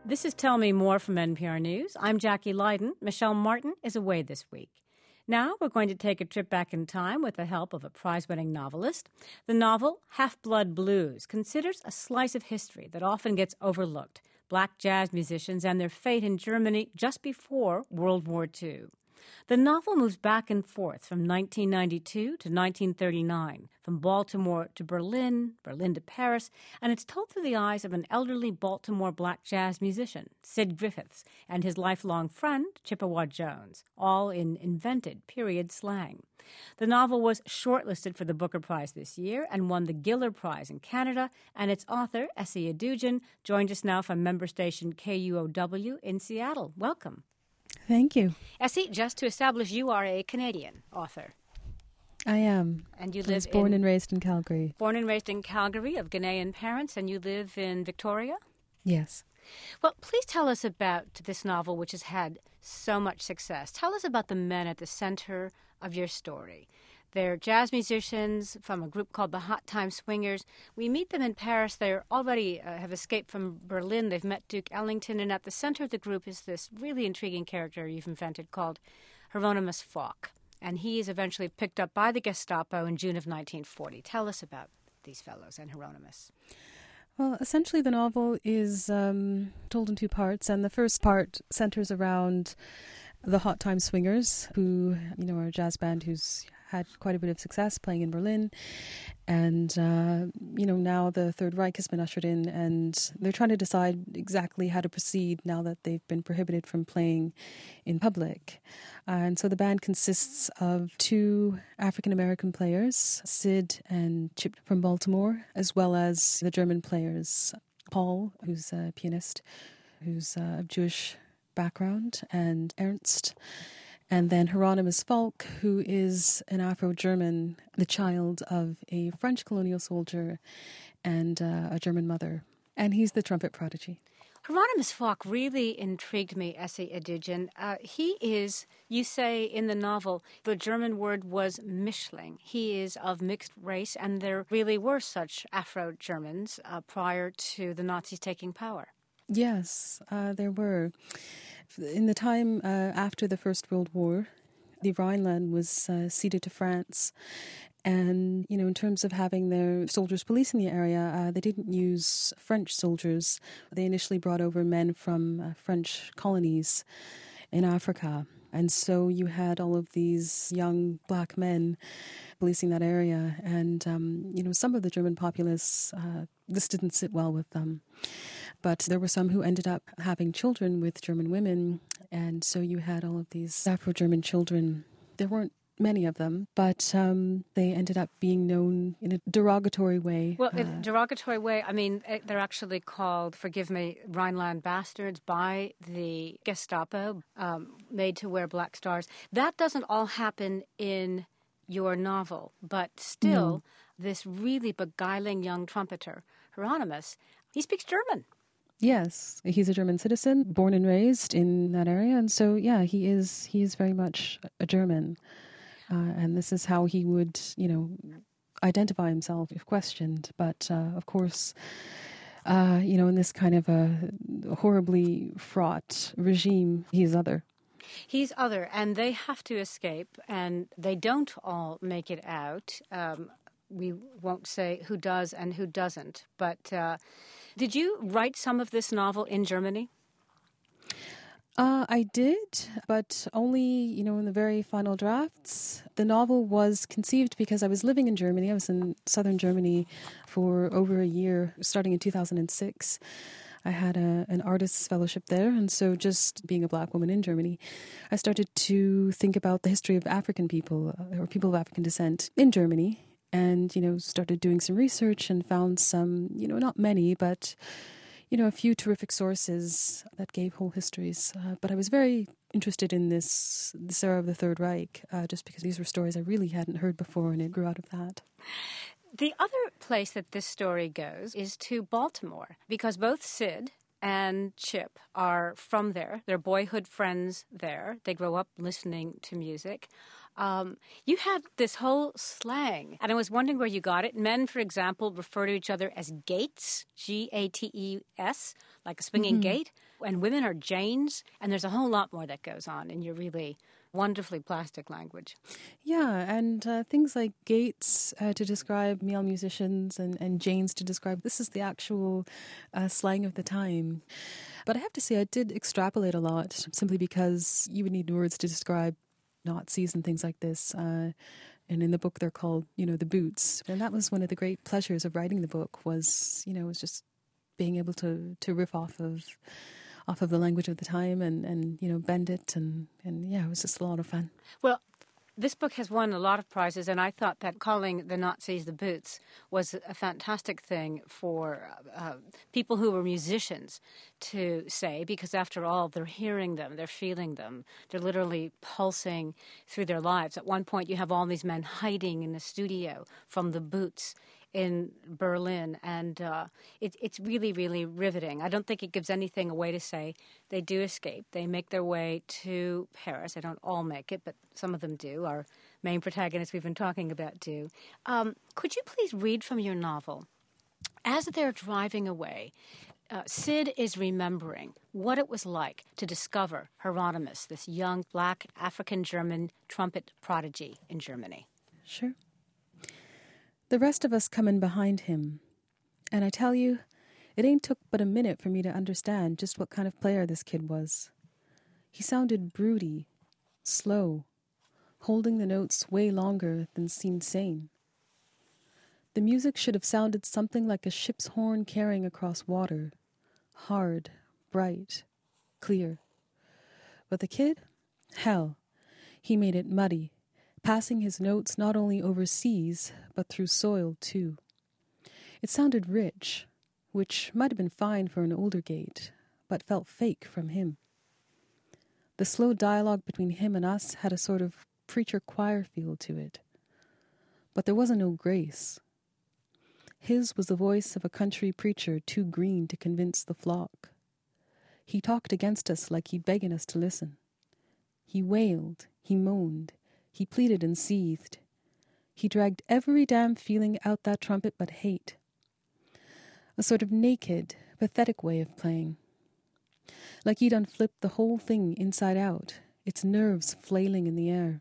This is Tell Me More from NPR News. I'm Jackie Leiden. Michelle Martin is away this week. Now we're going to take a trip back in time with the help of a prize-winning novelist. The novel, Half-Blood Blues, considers a slice of history that often gets overlooked, black jazz musicians and their fate in Germany just before World War II. The novel moves back and forth from 1992 to 1939, from Baltimore to Berlin, Berlin to Paris, and it's told through the eyes of an elderly Baltimore black jazz musician, Sid Griffiths, and his lifelong friend, Chippewa Jones, all in invented period slang. The novel was shortlisted for the Booker Prize this year and won the Giller Prize in Canada, and its author, Essie Adugyan, joined us now from member station KUOW in Seattle. Welcome. Thank you. Essie, just to establish, you are a Canadian author. I am. And you I was born and raised in Calgary. Born and raised in Calgary of Ghanaian parents, and you live in Victoria? Yes. Well, please tell us about this novel, which has had so much success. Tell us about the men at the center of your story. They're jazz musicians from a group called the Hot Time Swingers. We meet them in Paris. They already have escaped from Berlin. They've met Duke Ellington, and at the center of the group is this really intriguing character you've invented called Hieronymus Falk. And he is eventually picked up by the Gestapo in June of 1940. Tell us about these fellows and Hieronymus. Well, essentially the novel is told in two parts, and the first part centers around the Hot Time Swingers, who, are a jazz band who's had quite a bit of success playing in Berlin. And, now the Third Reich has been ushered in, and they're trying to decide exactly how to proceed now that they've been prohibited from playing in public. And so the band consists of two African-American players, Sid and Chip from Baltimore, as well as the German players, Paul, who's a pianist, who's of Jewish background, and Ernst. And then Hieronymus Falk, who is an Afro-German, the child of a French colonial soldier and a German mother. And he's the trumpet prodigy. Hieronymus Falk really intrigued me, Essie Adugyan. He is, you say in the novel, the German word was Mischling. He is of mixed race, and there really were such Afro-Germans prior to the Nazis taking power. Yes, there were. In the time after the First World War, the Rhineland was ceded to France. And, in terms of having their soldiers policing the area, they didn't use French soldiers. They initially brought over men from French colonies in Africa. And so you had all of these young black men policing that area. And, some of the German populace, this didn't sit well with them. But there were some who ended up having children with German women. And so you had all of these Afro-German children. There weren't many of them, but they ended up being known in a derogatory way. Well, in a derogatory way, I mean, they're actually called, forgive me, Rhineland bastards by the Gestapo, made to wear black stars. That doesn't all happen in your novel, but still, this really beguiling young trumpeter, Hieronymus, he speaks German. Yes, he's a German citizen, born and raised in that area, and so he is very much a German, and this is how he would identify himself if questioned. But of course, in this kind of a horribly fraught regime, he's other. He's other, and they have to escape, and they don't all make it out. We won't say who does and who doesn't, but did you write some of this novel in Germany? I did, but only, in the very final drafts. The novel was conceived because I was living in Germany. I was in southern Germany for over a year, starting in 2006. I had an artist's fellowship there, and so just being a black woman in Germany, I started to think about the history of African people, or people of African descent in Germany, and, started doing some research and found some, not many, but a few terrific sources that gave whole histories. But I was very interested in this era of the Third Reich, just because these were stories I really hadn't heard before, and it grew out of that. The other place that this story goes is to Baltimore, because both Sid and Chip are from there. They're boyhood friends there. They grow up listening to music. You had this whole slang, and I was wondering where you got it. Men, for example, refer to each other as gates, Gates, like a swinging gate, and women are Janes, and there's a whole lot more that goes on in your really wonderfully plastic language. Yeah, and things like Gates to describe male musicians and Janes to describe, this is the actual slang of the time. But I have to say, I did extrapolate a lot simply because you would need words to describe Nazis and things like this. And in the book, they're called, the boots. And that was one of the great pleasures of writing the book was just being able to riff off of the language of the time and bend it. And yeah, it was just a lot of fun. Well, this book has won a lot of prizes, and I thought that calling the Nazis the Boots was a fantastic thing for people who were musicians to say, because after all, they're hearing them, they're feeling them, they're literally pulsing through their lives. At one point, you have all these men hiding in the studio from the Boots in Berlin, and it's really, really riveting. I don't think it gives anything away to say they do escape. They make their way to Paris. They don't all make it, but some of them do. Our main protagonists we've been talking about do. Could you please read from your novel? As they're driving away, Sid is remembering what it was like to discover Hieronymus, this young black African-German trumpet prodigy in Germany. Sure. The rest of us come in behind him, and I tell you, it ain't took but a minute for me to understand just what kind of player this kid was. He sounded broody, slow, holding the notes way longer than seemed sane. The music should have sounded something like a ship's horn carrying across water, hard, bright, clear. But the kid? Hell, he made it muddy, passing his notes not only over seas, but through soil, too. It sounded rich, which might have been fine for an older gate, but felt fake from him. The slow dialogue between him and us had a sort of preacher-choir feel to it. But there wasn't no grace. His was the voice of a country preacher too green to convince the flock. He talked against us like he'd begging us to listen. He wailed, he moaned, he pleaded and seethed. He dragged every damn feeling out that trumpet but hate. A sort of naked, pathetic way of playing. Like he'd unflipped the whole thing inside out, its nerves flailing in the air.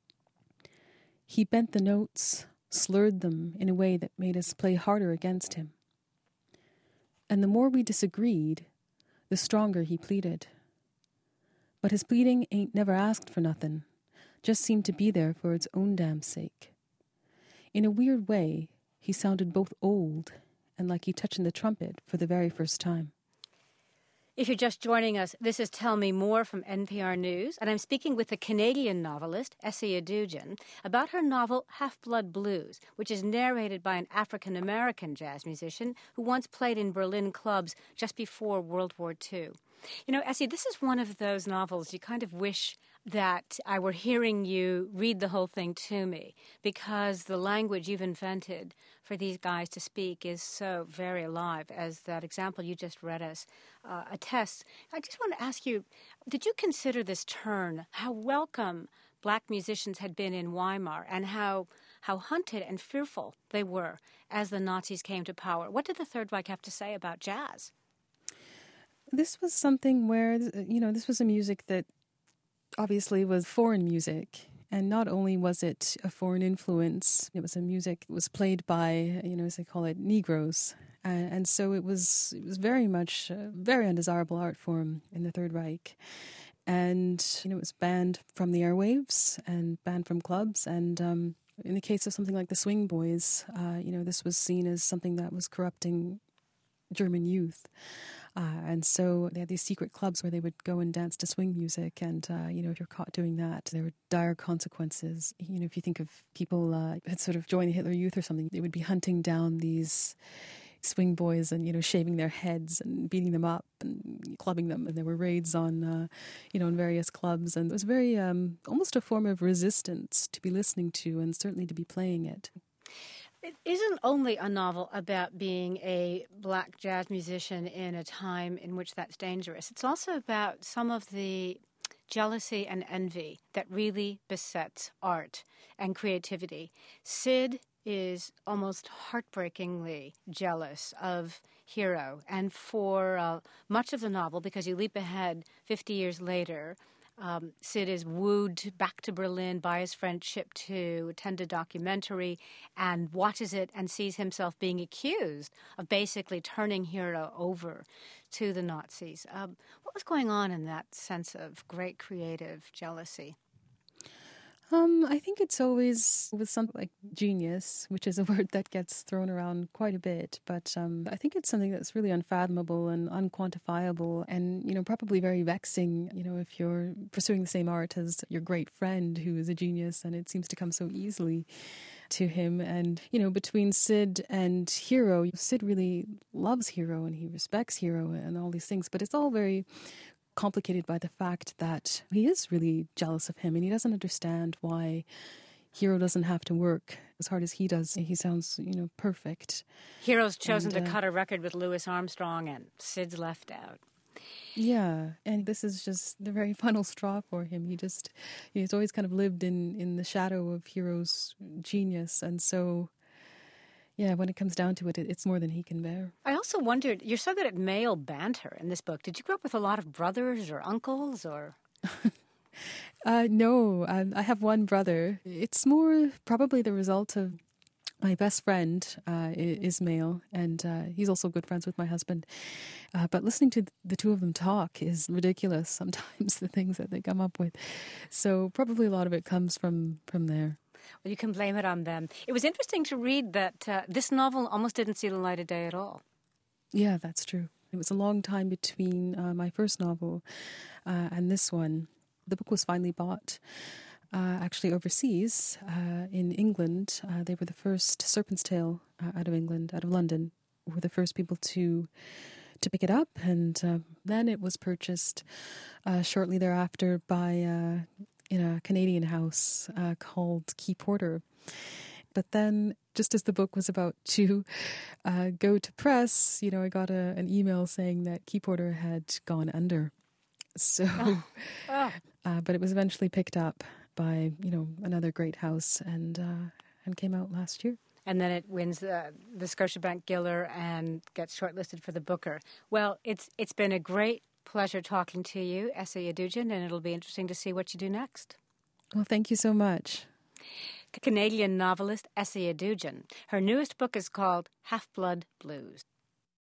He bent the notes, slurred them in a way that made us play harder against him. And the more we disagreed, the stronger he pleaded. But his pleading ain't never asked for nothing, just seemed to be there for its own damn sake. In a weird way, he sounded both old and like he touching the trumpet for the very first time. If you're just joining us, this is Tell Me More from NPR News, and I'm speaking with the Canadian novelist, Essie Adoudjian, about her novel Half-Blood Blues, which is narrated by an African-American jazz musician who once played in Berlin clubs just before World War II. You know, Essie, this is one of those novels you kind of wish that I were hearing you read the whole thing to me, because the language you've invented for these guys to speak is so very alive, as that example you just read us attests. I just want to ask you, did you consider this turn, how welcome black musicians had been in Weimar, and how hunted and fearful they were as the Nazis came to power? What did the Third Reich have to say about jazz? This was something where, this was a music that obviously was foreign music. And not only was it a foreign influence, it was a music that was played by, as they call it, Negroes. And so it was very much a very undesirable art form in the Third Reich. And, it was banned from the airwaves and banned from clubs. And in the case of something like the Swing Boys, this was seen as something that was corrupting German youth. And so they had these secret clubs where they would go and dance to swing music. And, if you're caught doing that, there were dire consequences. If you think of people had sort of joined the Hitler Youth or something, they would be hunting down these swing boys and, shaving their heads and beating them up and clubbing them. And there were raids on, in various clubs. And it was very almost a form of resistance to be listening to and certainly to be playing it. It isn't only a novel about being a black jazz musician in a time in which that's dangerous. It's also about some of the jealousy and envy that really besets art and creativity. Sid is almost heartbreakingly jealous of Hero, and for much of the novel, because you leap ahead 50 years later, Sid is wooed back to Berlin by his friendship to attend a documentary and watches it and sees himself being accused of basically turning Hero over to the Nazis. What was going on in that sense of great creative jealousy? I think it's always with something like genius, which is a word that gets thrown around quite a bit. But I think it's something that's really unfathomable and unquantifiable and, probably very vexing, if you're pursuing the same art as your great friend who is a genius and it seems to come so easily to him. And, between Sid and Hero, Sid really loves Hero and he respects Hero and all these things. But it's all very complicated by the fact that he is really jealous of him and he doesn't understand why Hero doesn't have to work as hard as he does. He sounds, perfect. Hero's chosen to cut a record with Louis Armstrong and Sid's left out. Yeah, and this is just the very final straw for him. He's always kind of lived in the shadow of Hero's genius, and so yeah, when it comes down to it, it's more than he can bear. I also wondered, you're so good at male banter in this book. Did you grow up with a lot of brothers or uncles or? No, I have one brother. It's more probably the result of my best friend is male, and he's also good friends with my husband. But listening to the two of them talk is ridiculous sometimes, the things that they come up with. So probably a lot of it comes from there. Well, you can blame it on them. It was interesting to read that this novel almost didn't see the light of day at all. Yeah, that's true. It was a long time between my first novel and this one. The book was finally bought actually overseas in England. They were the first, Serpent's Tail out of England, out of London, were the first people to pick it up. And then it was purchased shortly thereafter by in a Canadian house called Key Porter. But then, just as the book was about to go to press, I got an email saying that Key Porter had gone under. So, but it was eventually picked up by, another great house and came out last year. And then it wins the Scotiabank Giller and gets shortlisted for the Booker. Well, it's been a great pleasure talking to you, Essa Yadoudjian, and it'll be interesting to see what you do next. Well, thank you so much. Canadian novelist Essa Yadoudjian. Her newest book is called Half-Blood Blues.